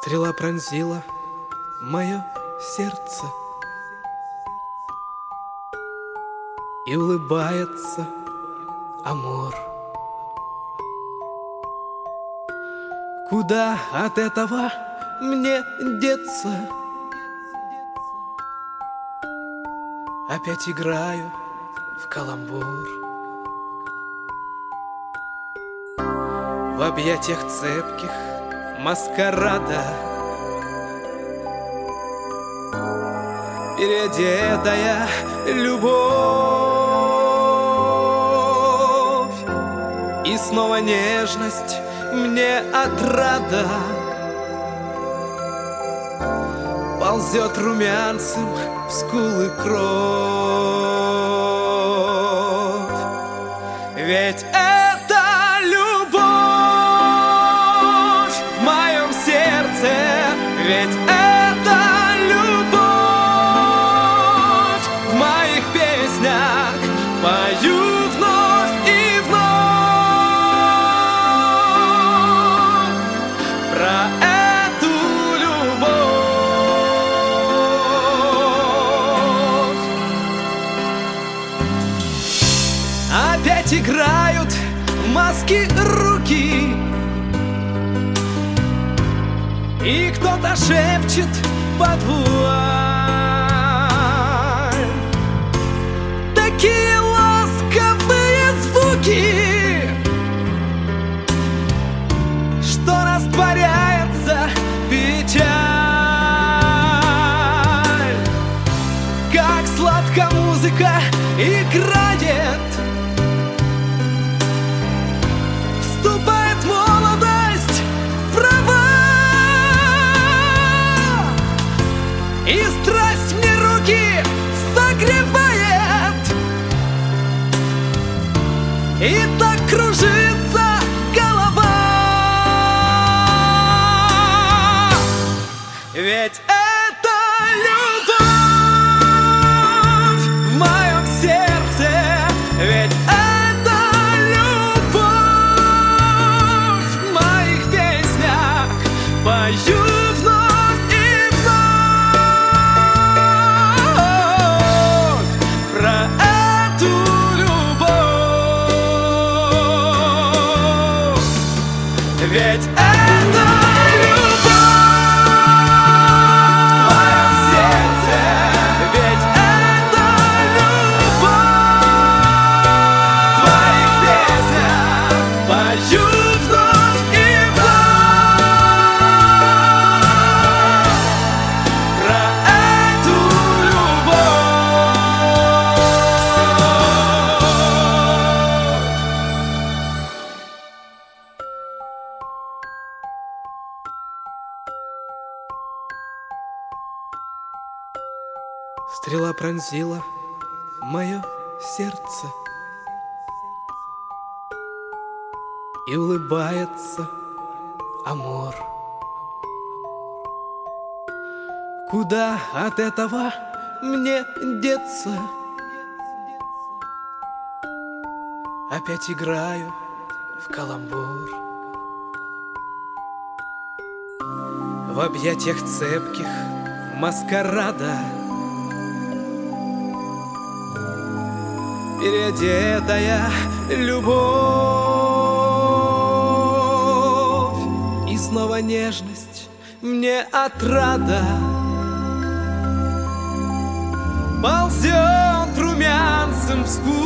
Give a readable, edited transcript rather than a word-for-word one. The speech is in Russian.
Стрела пронзила мое сердце, и улыбается амор. Куда от этого мне деться? Опять играю в каламбур. В объятиях цепких маскарада, переодетая любовь, и снова нежность мне отрада. Ползет румянцем в скулы кровь. Ведь это любовь в моем сердце, ведь это любовь в моих песнях. Пою вновь и вновь про эту любовь. Опять играют маски руки, и кто-то шепчет под вуаль такие ласковые звуки, что растворяется печаль. Как сладко музыка играет, вступает молодость в права, и страсть мне руки согревает, и так кружится голова. Ведь это любовь в моем сердце, ведь это любовь в моих песнях. Пою вновь и вновь про эту любовь. Ведь это любовь в моем сердце, ведь это любовь в моих песнях. Пою вновь и вновь про эту Стрела пронзила мое сердце, и улыбается амор. Куда от этого мне деться? Опять играю в каламбур. В объятиях цепких маскарада, переодетая любовь, и снова нежность мне отрада. Ползет румянцем в скулы